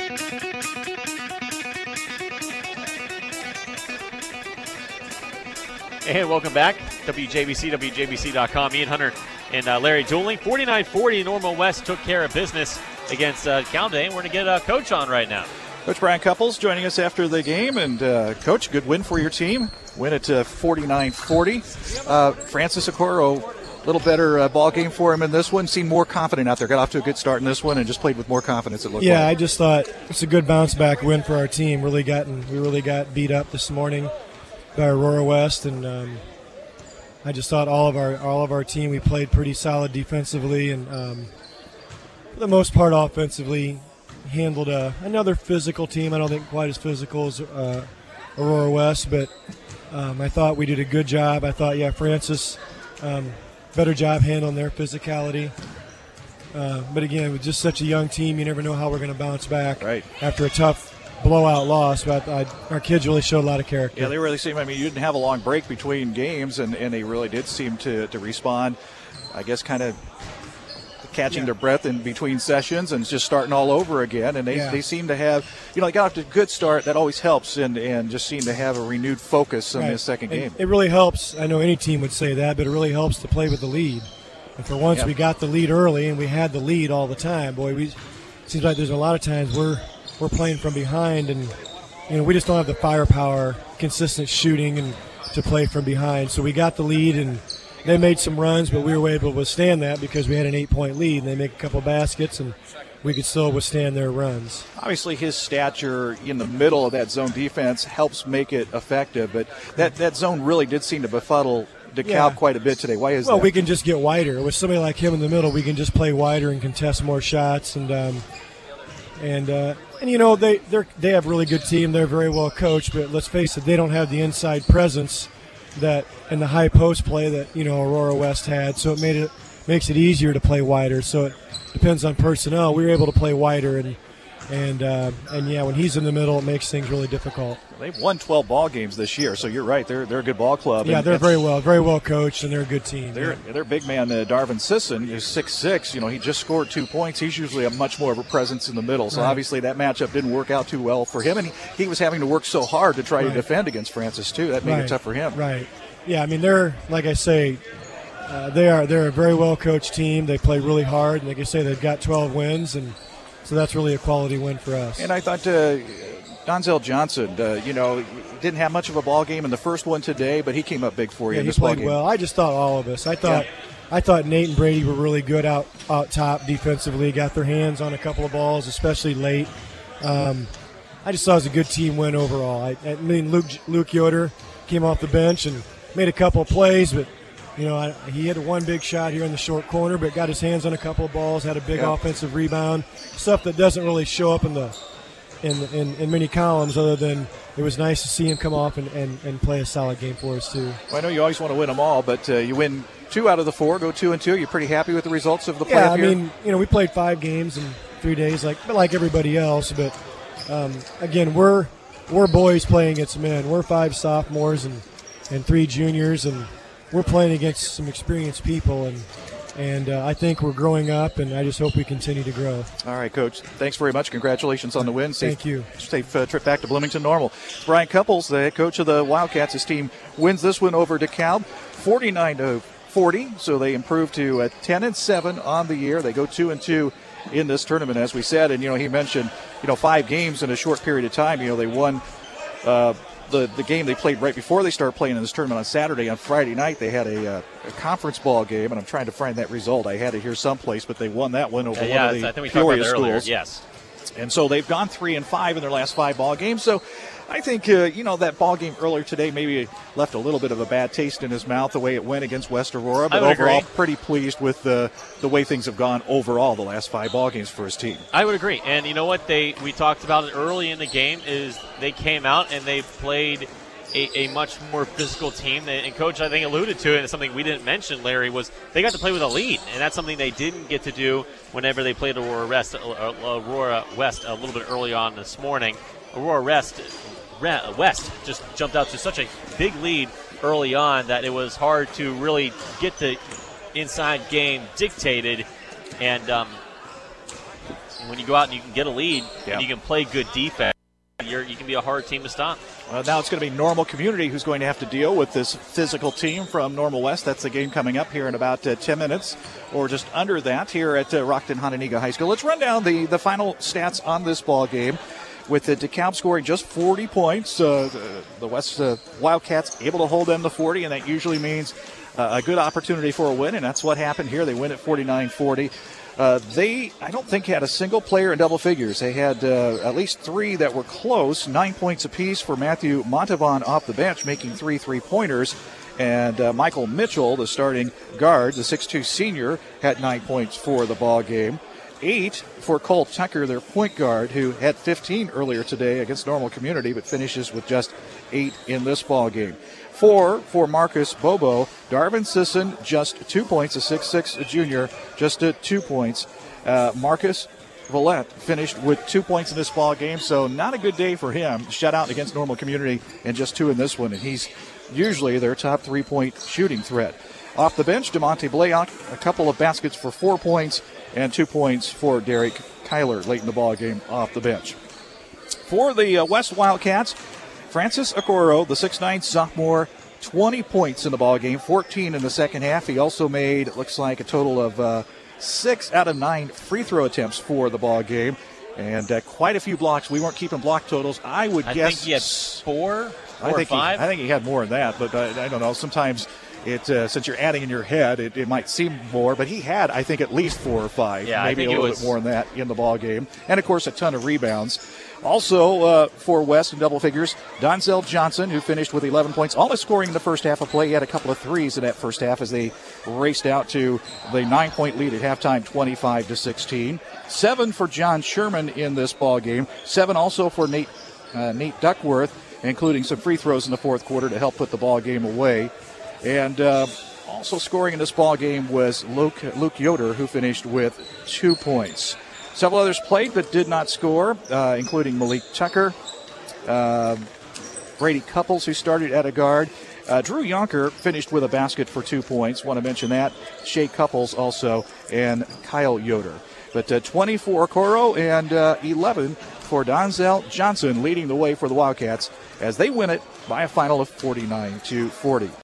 And welcome back. WJBC, WJBC.com. Ian Hunter and Larry dueling. 49-40, Normal West took care of business against Calday. We're going to get Coach on right now. Coach Brian Couples joining us after the game. And, Coach, good win for your team. Win at 49-40. Francis Okoro, a little better ball game for him in this one. Seemed more confident out there. Got off to a good start in this one and just played with more confidence, it looked like. Yeah, I just thought it's a good bounce-back win for our team. We really got beat up this morning by Aurora West, and I just thought all of our team, we played pretty solid defensively, and for the most part offensively handled another physical team. I don't think quite as physical as Aurora West, but I thought we did a good job. I thought, Francis, better job handling their physicality. But again, with just such a young team, you never know how we're going to bounce back after a tough blowout loss, but our kids really showed a lot of character. Yeah, they really seem, you didn't have a long break between games, and they really did seem to respond, I guess, kind of catching their breath in between sessions and just starting all over again. And they seem to have, they got off to a good start. That always helps, and just seem to have a renewed focus on this second game. It really helps. I know any team would say that, but it really helps to play with the lead. And for once, we got the lead early, and we had the lead all the time. Boy, it seems like there's a lot of times we're playing from behind, and we just don't have the firepower, consistent shooting, and to play from behind. So we got the lead, and they made some runs, but we were able to withstand that because we had an 8-point lead, and they make a couple baskets, and we could still withstand their runs. Obviously, his stature in the middle of that zone defense helps make it effective, but that zone really did seem to befuddle DeKalb quite a bit today. Why is that? Well, we can just get wider. With somebody like him in the middle, we can just play wider and contest more shots, and they have a really good team. They're very well coached, but let's face it, they don't have the inside presence that in the high post play that Aurora West had. So it makes it easier to play wider. So it depends on personnel. We were able to play wider, and when he's in the middle, it makes things really difficult. They've won 12 ball games this year, so you're right. They're a good ball club. Yeah, they're very well coached, and they're a good team. Their big man, Darvin Sisson, is 6'6". He just scored 2 points. He's usually a much more of a presence in the middle. So obviously that matchup didn't work out too well for him, and he was having to work so hard to try to defend against Francis too. That made it tough for him. Right. Yeah, they're, like I say, they're a very well coached team. They play really hard, and like I say, they've got 12 wins, and so that's really a quality win for us. And I thought Donzel Johnson, didn't have much of a ball game in the first one today, but he came up big for you in this ball game. He played well. I just thought all of us. I thought Nate and Brady were really good out top defensively, got their hands on a couple of balls, especially late. I just thought it was a good team win overall. Luke Yoder came off the bench and made a couple of plays, but he had one big shot here in the short corner, but got his hands on a couple of balls, had a big offensive rebound, stuff that doesn't really show up in many columns, other than it was nice to see him come off and play a solid game for us too. Well, I know you always want to win them all, but you win 2 out of the 4, go 2-2. You're pretty happy with the results of the play here? We played 5 games in 3 days, like everybody else, but again, we're boys playing against men. We're 5 sophomores and 3 juniors, and we're playing against some experienced people, and I think we're growing up, and I just hope we continue to grow. All right, Coach. Thanks very much. Congratulations on the win. Thank you. Safe trip back to Bloomington Normal. Brian Couples, the head coach of the Wildcats, his team wins this one over DeKalb, 49-40. So they improve to 10-7 on the year. They go 2-2 in this tournament, as we said. And he mentioned 5 games in a short period of time. They won. The game they played right before they started playing in this tournament on Saturday. On Friday night, they had a conference ball game, and I'm trying to find that result. I had it here someplace, but they won that one over one of the Peoria schools. Yes. And so they've gone 3-5 in their last 5 ball games. So I think, that ball game earlier today maybe left a little bit of a bad taste in his mouth the way it went against West Aurora. But overall, pretty pleased with the way things have gone overall the last 5 ball games for his team. I would agree. And you know what we talked about it early in the game is they came out and they played a much more physical team. And Coach, I think, alluded to it, and something we didn't mention, Larry, was they got to play with a lead. And that's something they didn't get to do whenever they played Aurora West a little bit early on this morning. Aurora West just jumped out to such a big lead early on that it was hard to really get the inside game dictated. And when you go out and you can get a lead Yeah. and you can play good defense, you can be a hard team to stop. Well, now it's going to be Normal Community who's going to have to deal with this physical team from Normal West. That's the game coming up here in about 10 minutes or just under that here at Rockton Hononegah High School. Let's run down the final stats on this ball game. With the DeKalb scoring just 40 points, the West Wildcats able to hold them to 40, and that usually means a good opportunity for a win, and that's what happened here. They win at 49-40. They, I don't think, had a single player in double figures. They had at least three that were close, 9 points apiece for Matthew Montavon off the bench, making 3 3-pointers. And Michael Mitchell, the starting guard, the 6'2 senior, had 9 points for the ball game. 8 for Cole Tucker, their point guard, who had 15 earlier today against Normal Community, but finishes with just 8 in this ball game. 4 for Marcus Bobo. Darvin Sisson, just 2 points, a 6'6 junior, just 2 points. Marcus Vallette finished with 2 points in this ball game, so not a good day for him. Shutout against Normal Community and just 2 in this one, and he's usually their top 3-point shooting threat. Off the bench, DeMonte Blayock, a couple of baskets for 4 points, and 2 points for Derek Kyler late in the ball game off the bench. For the West Wildcats, Francis Okoro, the 6'9 sophomore, 20 points in the ball game, 14 in the second half. He also made, it looks like, a total of 6 out of 9 free throw attempts for the ball game, and quite a few blocks. We weren't keeping block totals. I think he had 4 or 5. I think he had more than that, but I don't know. Sometimes since you're adding in your head, it might seem more, but he had, I think, at least 4 or 5, maybe a little bit more than that in the ball game, and of course a ton of rebounds. Also for West in double figures, Donzel Johnson, who finished with 11 points, all his scoring in the first half of play. He had a couple of threes in that first half as they raced out to the 9-point lead at halftime, 25-16. 7 for John Sherman in this ball game. 7 also for Nate Duckworth, including some free throws in the fourth quarter to help put the ball game away. And also scoring in this ball game was Luke Yoder, who finished with 2 points. Several others played but did not score, including Malik Tucker, Brady Couples, who started at a guard. Drew Yonker finished with a basket for 2 points. Want to mention that. Shea Couples also, and Kyle Yoder. But 20 for Okoro and 11 for Donzel Johnson, leading the way for the Wildcats as they win it by a final of 49-40.